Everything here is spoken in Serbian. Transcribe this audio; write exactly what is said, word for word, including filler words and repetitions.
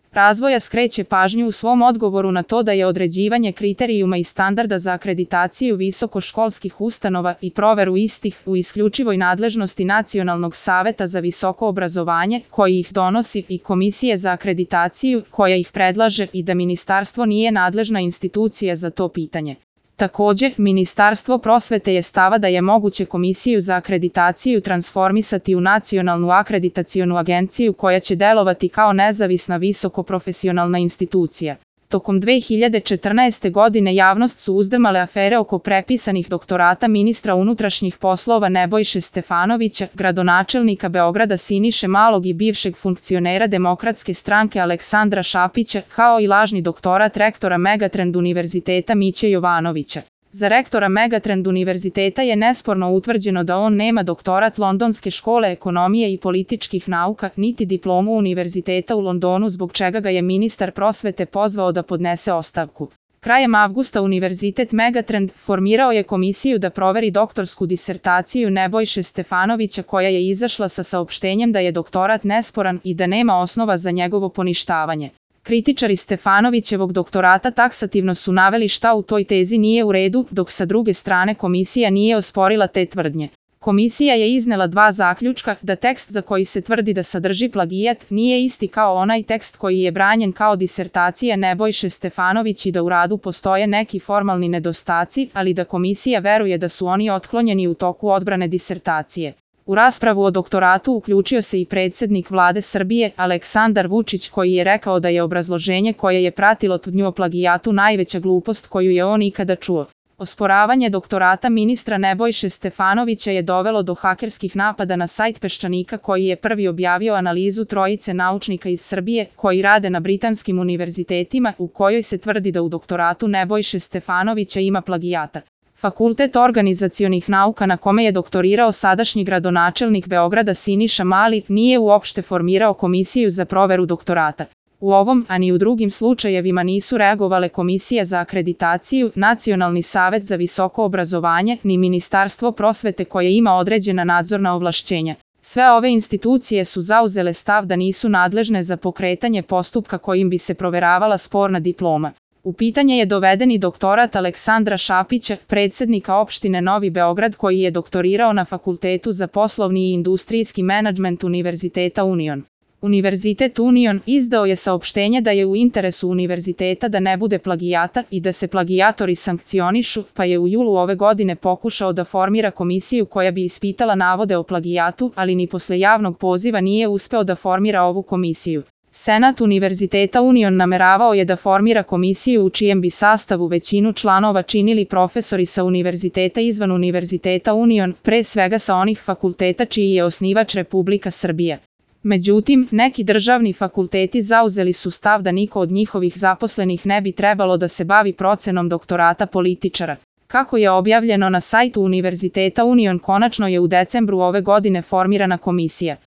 razvoja skreće pažnju u svom odgovoru na to da je određivanje kriterijuma i standarda za akreditaciju visokoškolskih ustanova i proveru istih u isključivoj nadležnosti Nacionalnog saveta za visoko obrazovanje, koji ih donosi, i Komisije za akreditaciju, koja ih predlaže, i da ministarstvo nije nadležna institucija za to pitanje. Takođe, Ministarstvo prosvete je stava da je moguće Komisiju za akreditaciju transformisati u Nacionalnu akreditacionu agenciju koja će delovati kao nezavisna visokoprofesionalna institucija. Tokom dve hiljade četrnaeste. godine javnost su uzdrmale afere oko prepisanih doktorata ministra unutrašnjih poslova Nebojše Stefanovića, gradonačelnika Beograda Siniše Malog i bivšeg funkcionera Demokratske stranke Aleksandra Šapića, kao i lažni doktorat rektora Megatrend univerziteta Miće Jovanovića. Za rektora Megatrend univerziteta je nesporno utvrđeno da on nema doktorat Londonske škole ekonomije i političkih nauka, niti diplomu univerziteta u Londonu, zbog čega ga je ministar prosvete pozvao da podnese ostavku. Krajem avgusta Univerzitet Megatrend formirao je komisiju da proveri doktorsku disertaciju Nebojše Stefanovića, koja je izašla sa saopštenjem da je doktorat nesporan i da nema osnova za njegovo poništavanje. Kritičari Stefanovićevog doktorata taksativno su naveli šta u toj tezi nije u redu, dok sa druge strane komisija nije osporila te tvrdnje. Komisija je iznela dva zaključka: da tekst za koji se tvrdi da sadrži plagijat nije isti kao onaj tekst koji je branjen kao disertacija Nebojše Stefanović i da u radu postoje neki formalni nedostaci, ali da komisija veruje da su oni otklonjeni u toku odbrane disertacije. U raspravu o doktoratu uključio se i predsednik Vlade Srbije, Aleksandar Vučić, koji je rekao da je obrazloženje koje je pratilo tvrdnju o plagijatu najveća glupost koju je on ikada čuo. Osporavanje doktorata ministra Nebojše Stefanovića je dovelo do hakerskih napada na sajt Peščanika, koji je prvi objavio analizu trojice naučnika iz Srbije koji rade na britanskim univerzitetima, u kojoj se tvrdi da u doktoratu Nebojše Stefanovića ima plagijata. Fakultet organizacionih nauka, na kome je doktorirao sadašnji gradonačelnik Beograda Siniša Mali, nije uopšte formirao komisiju za proveru doktorata. U ovom, a ni u drugim slučajevima nisu reagovale Komisija za akreditaciju, Nacionalni savet za visoko obrazovanje, ni Ministarstvo prosvete koje ima određena nadzorna ovlašćenja. Sve ove institucije su zauzele stav da nisu nadležne za pokretanje postupka kojim bi se proveravala sporna diploma. U pitanje je doveden i doktorat Aleksandra Šapića, predsednika opštine Novi Beograd, koji je doktorirao na Fakultetu za poslovni i industrijski menadžment Univerziteta Union. Univerzitet Union izdao je saopštenje da je u interesu univerziteta da ne bude plagijata i da se plagijatori sankcionišu, pa je u julu ove godine pokušao da formira komisiju koja bi ispitala navode o plagijatu, ali ni posle javnog poziva nije uspeo da formira ovu komisiju. Senat Univerziteta Union nameravao je da formira komisiju u čijem bi sastavu većinu članova činili profesori sa univerziteta izvan Univerziteta Union, pre svega sa onih fakulteta čiji je osnivač Republika Srbija. Međutim, neki državni fakulteti zauzeli su stav da niko od njihovih zaposlenih ne bi trebalo da se bavi procenom doktorata političara. Kako je objavljeno na sajtu Univerziteta Union, konačno je u decembru ove godine formirana komisija.